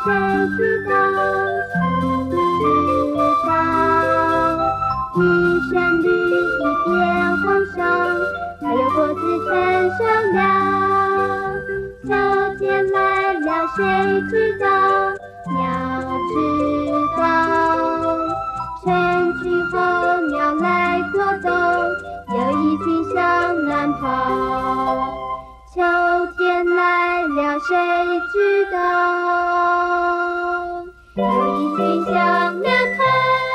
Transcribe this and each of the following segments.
谁知道？谁知道？一身绿，一片黄沙，还有果子成熟了。秋天来了，谁知道？鸟知道。成群候鸟来过冬，有一群向南跑。秋天来了，谁知道？有一群向南跑。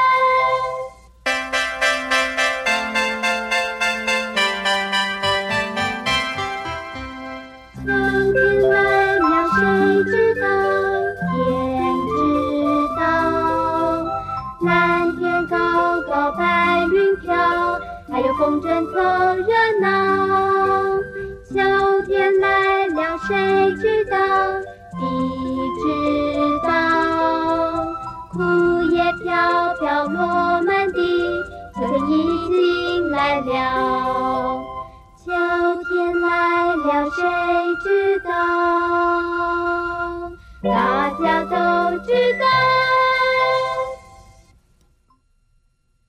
秋天来了，谁知道？天知道。蓝天高高，白云飘，还有风筝凑热闹。秋天来了，谁知道？地知道。枯叶飘飘落满地，秋天已经来了。秋天来了，谁知道？